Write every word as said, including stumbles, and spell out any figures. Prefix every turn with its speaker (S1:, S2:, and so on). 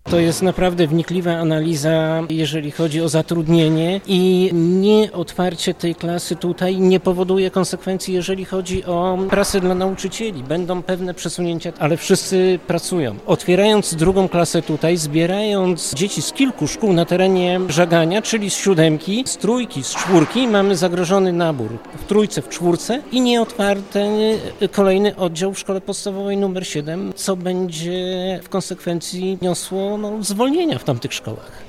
S1: To jest naprawdę wnikliwa analiza, jeżeli chodzi o zatrudnienie i nieotwarcie tej klasy tutaj nie powoduje konsekwencji, jeżeli chodzi o pracę dla nauczycieli. Będą pewne przesunięcia, ale wszyscy pracują. Otwierając drugą klasę tutaj, zbierając dzieci z kilku szkół na terenie Żagania, czyli z siódemki, z trójki, z czwórki, mamy zagrożony nabór w trójce, w czwórce i nieotwarty kolejny oddział w szkole podstawowej numer siedem, co będzie w konsekwencji niosło no, zwolnienia w tamtych szkołach.